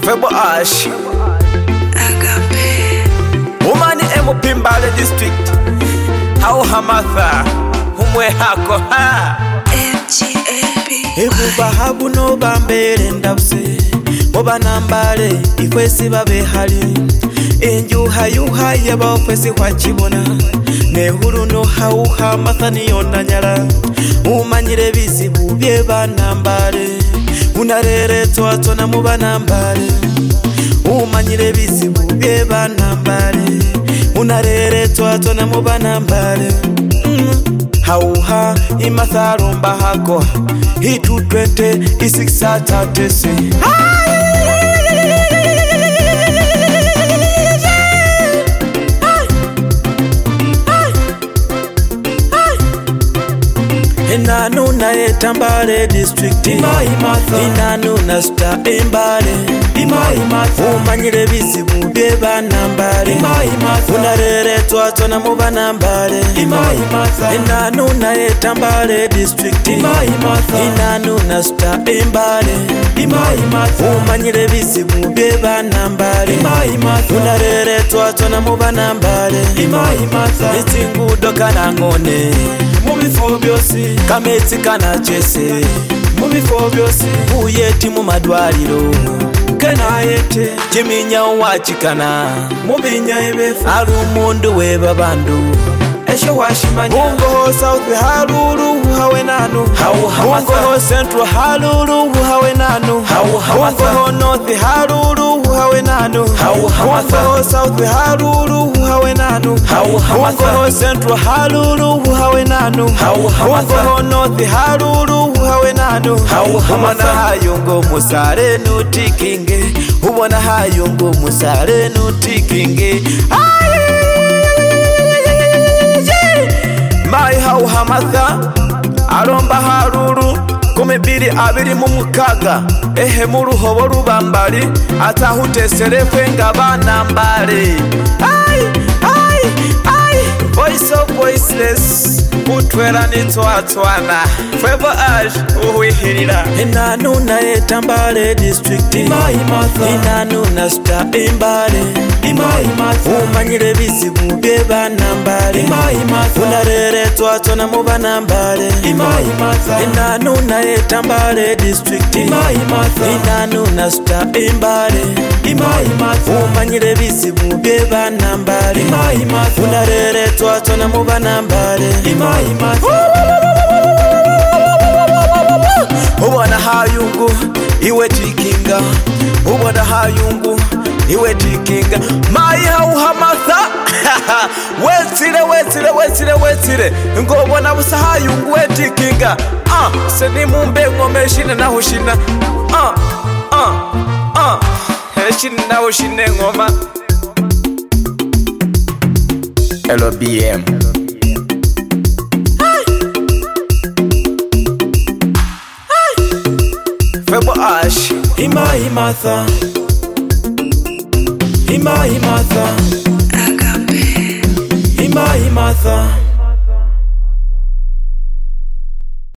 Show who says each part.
Speaker 1: Febo Ash Umani Emupimbale District Hau Hamatha Humwe hako ha
Speaker 2: Ebu bahabu no bambere ndabse Moba nambale ikwesi babe hali Enjuha yuha yaba okwesi kwa chibona Nehuru no hauha mathani yona nyala Umanyire bizibu byeba nambale Unarere toato na muba nambale Umanyire bizibu byeba nambale Unarere toato na muba nambale Hauha imatharumba hako Hitu 20 isiksata tese Inanu na Etambale district Inanu na sta imbale Umanyire bizibu byeba nambale Unarere toato na muba nambale Inanu na Etambale district Inanu na sta imbale Umanyire bizibu byeba nambale Unarere toato na muba nambale Itingudo kanangone Mubifo byosi Kameti kana chese Mubifo byosi Uyeti mu madwaliro Kana yete Chiminya wachikana Mubinya ebefa Arumundu weba bandu Esho washimanya Ungoho South Halulu hawe nanu Ungoho Central Halulu hawe nanu Ungoho North Halulu hawe nanu Ungoho South Halulu hawe nanu Ungoho Central Halulu hawe nanu Ungoho North Halulu hawe nanu Ubona hayungo musare nutikinge Ubona hayungo musare nutikinge Mai hau hamatha Aromba haruru Kumibiri abiri mumukaga Ehe muruhobo rubambari Atahutesere kwenga banambari Voice of voiceless Utwera nitwatwana Febo Ash uhuihirira Inanu na Etambale district Inanu na sta imbale Umanyire bizibu byeba nambale Unarere toato na muba nambale Inanu na Etambale district Inanu na sta imbale Umanyire bizibu byeba nambale Unarere toato na muba nambale Ubona hayungu iwe tikinga Ubona hayungu iwe tikinga Mai hau hamatha Wetire Ngobona busa hayungu we tikinga Seni mumbe ngome shine na hushina Shine na hushine ngoma LBM Febo Ash Imatha Imatha